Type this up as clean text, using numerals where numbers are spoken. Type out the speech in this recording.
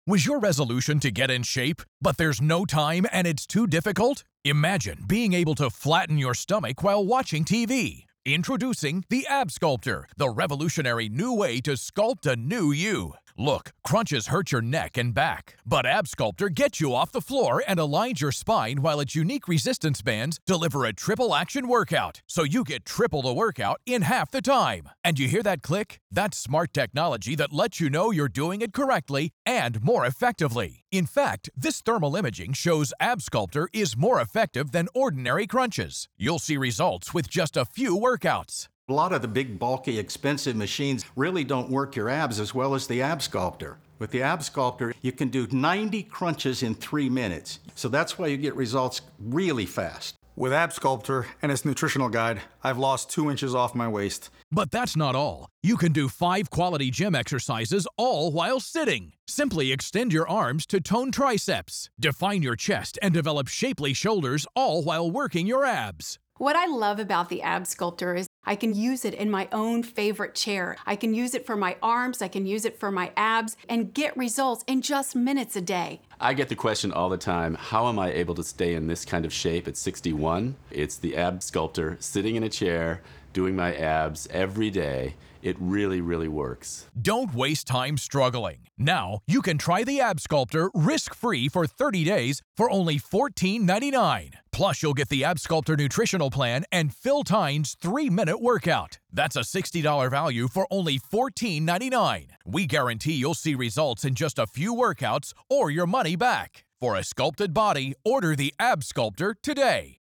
Was your resolution to get in shape, but there's no time and it's too difficult? Imagine being able to flatten your stomach while watching TV. Introducing the Ab Sculptor, the revolutionary new way to sculpt a new you. Look, crunches hurt your neck and back, but Ab Sculptor gets you off the floor and aligns your spine while its unique resistance bands deliver a triple action workout, so you get triple the workout in half the time. And you hear that click? That's smart technology that lets you know you're doing it correctly and more effectively. In fact, this thermal imaging shows Ab Sculptor is more effective than ordinary crunches. You'll see results with just a few workouts. A lot of the big, bulky, expensive machines really don't work your abs as well as the Ab Sculptor. With the Ab Sculptor, you can do 90 crunches in 3 minutes. So that's why you get results really fast. With Ab Sculptor and its nutritional guide, I've lost 2 inches off my waist. But that's not all. You can do 5 quality gym exercises all while sitting. Simply extend your arms to tone triceps, define your chest, and develop shapely shoulders all while working your abs. What I love about the Ab Sculptor is I can use it in my own favorite chair. I can use it for my arms, I can use it for my abs, and get results in just minutes a day. I get the question all the time, how am I able to stay in this kind of shape at 61? It's the Ab Sculptor, sitting in a chair, doing my abs every day. It really, really works. Don't waste time struggling. Now, you can try the Ab Sculptor risk-free for 30 days for only $14.99. Plus, you'll get the Ab Sculptor nutritional plan and Phil Tynes 3-minute workout. That's a $60 value for only $14.99. We guarantee you'll see results in just a few workouts or your money back. For a sculpted body, order the Ab Sculptor today.